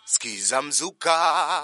Skiza mzuka.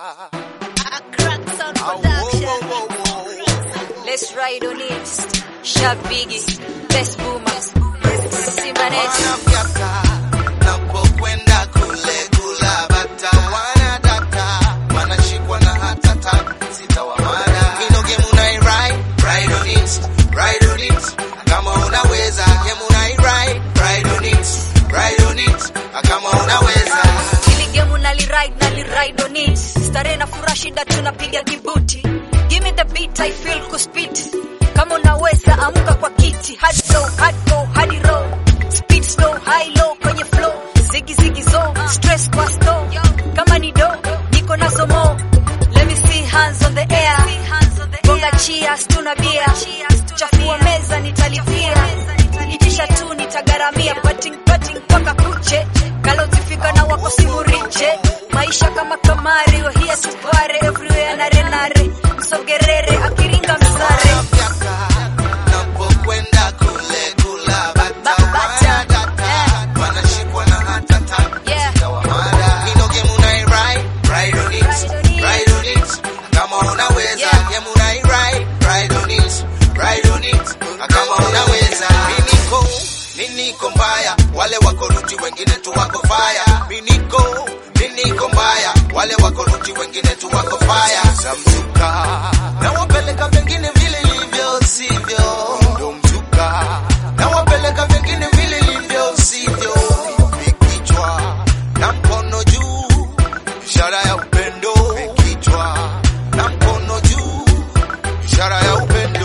Let's ride on it. Sharp Biggie, best boomer. Simbanes. Napokwenda kule kula bata wana data wanashikwa na hatata sitawamada inoge munai ride on it kama unaweza ke munai ride on it kama unaweza ili game nali ride on it stare na furaha shida tunapiga kibuti give me the beat I feel kuspit kama unaweza amka kwa kiti hard go hadi roll speed slow high low kwenye flow zigi zo stress kwa store kama ni do niko na somo let me see hands on the air bonga cheers tuna bia chafua meza nitalipia itisha tu nitagaramia batting paka kuche kalo zifika na wako simuriche maisha kama kamari we here to party everywhere na renare sogerere akiringa msare napokwenda kule kula bata wanashikwa na hatata sitawamada inoge munai ride on it kama unaweza ke munai ride on it kama unaweza niko mbaya wale wako ruti wengine tu wako fire niko mbaya wale wako ruti wengine tu wako fire zamzuka na wapeleka vingine vile livyo sivyo ndo mzuka na wapeleka vingine vile livyo sivyo vikichwa na mkono juu ishara ya upendo vikichwa na mkono juu ishara ya upendo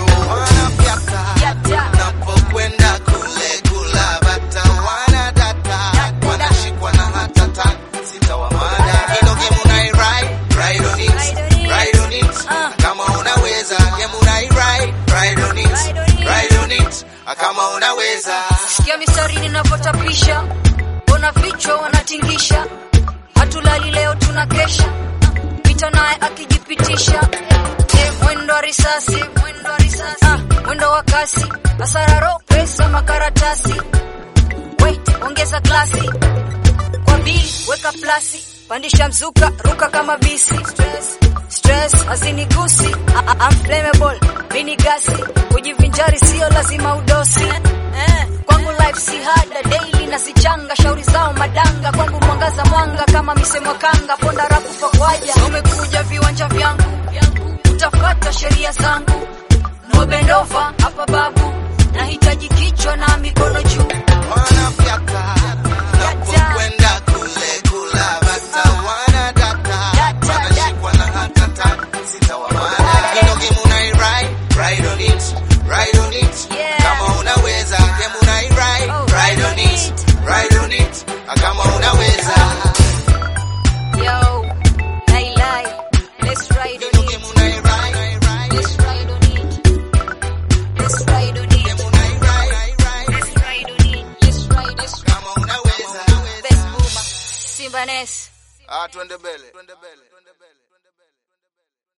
napokwenda kule kula bata wana data wanashikwa na hatata sitawamada inoge munai ride on it kama unaweza ke munai ride on it kama unaweza sikia misari ninapotapisha bona vichwa wanatingisha hatulali leo tunakesha pita naye akijipitisha mwendo wa risasi mwendo wa kasi asararo pesa makaratasi wait ongeza glasi kwa bili weka plasi pandisha mzuka ruka kama bisi stress hazinigusi I'm flammable mini gasi kujivinjari sio lazima udosi kwangu life si hard daily na sichanga shauri zao madanga kwangu mwangaza mwanga kama misemo kanga ponda rapu pakwaja umekuja viwanja vyangu utafuata sheria zangu no bend over hapa babu nahitaji kichwa na mikono juu napokwenda kule kula bata wana data wanashikwa na hatata sitawamada inoge munai ride on it kama unaweza ke munai ride on it kama unaweza yo lie let's ride on inoge munai let's ride on it let's ride on it let's ride on it let's ride kama unaweza best boomer Simbanes twende mbele